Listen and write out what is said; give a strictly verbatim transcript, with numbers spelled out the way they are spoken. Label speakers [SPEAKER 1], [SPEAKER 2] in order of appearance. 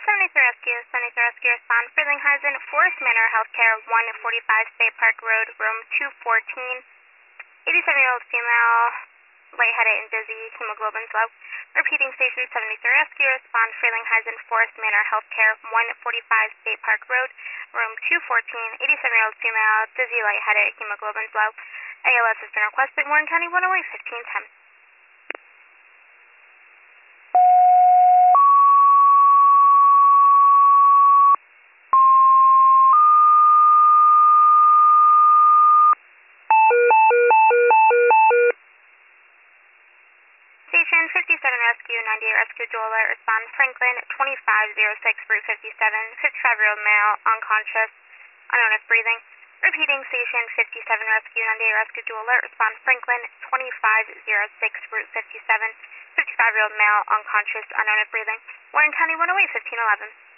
[SPEAKER 1] seventy-three Rescue, seventy-three Rescue respond, Frelinghuysen, Forest Manor Healthcare, one forty-five State Park Road, room two fourteen. eighty-seven-year-old female, lightheaded and dizzy, hemoglobin's low. Repeating station seventy-three Rescue, respond Frelinghuysen, Forest Manor Healthcare, one forty-five State Park Road, room two fourteen. eighty-seven-year-old female, dizzy, lightheaded, hemoglobin's low. A L S has been requested, Warren County one oh eight, fifteen ten. Station fifty-seven Rescue, ninety-eight Rescue Dual Alert, respond Franklin, twenty-five oh six, Route fifty-seven, fifty-five-year-old male, unconscious, unknown if breathing. Repeating station fifty-seven Rescue, ninety-eight Rescue Dual Alert, respond Franklin, twenty-five oh six, Route fifty-seven, fifty-five-year-old male, unconscious, unknown if breathing. Warren County one oh eight, fifteen eleven.